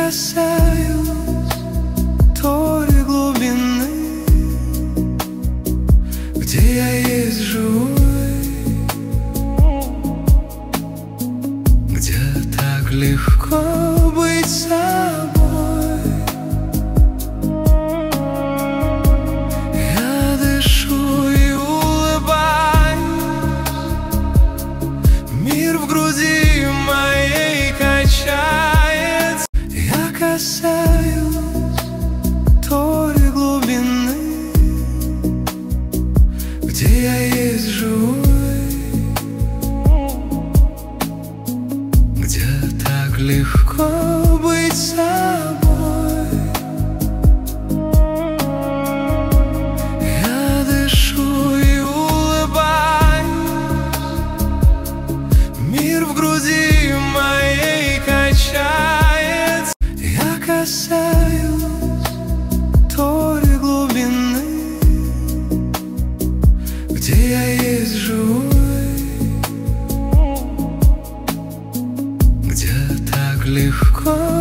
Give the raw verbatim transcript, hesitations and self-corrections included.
касаюсь той глубины, где я есть живой, где так легко быть собой. Я дышу и улыбаюсь, мир в груди моей качается. Я касаюсь той глубины, где я есть живой, где так легко быть собой. Я дышу и улыбаюсь, мир в груди моей качается. Я касаюсь той глубины, где я есть живой, где так легко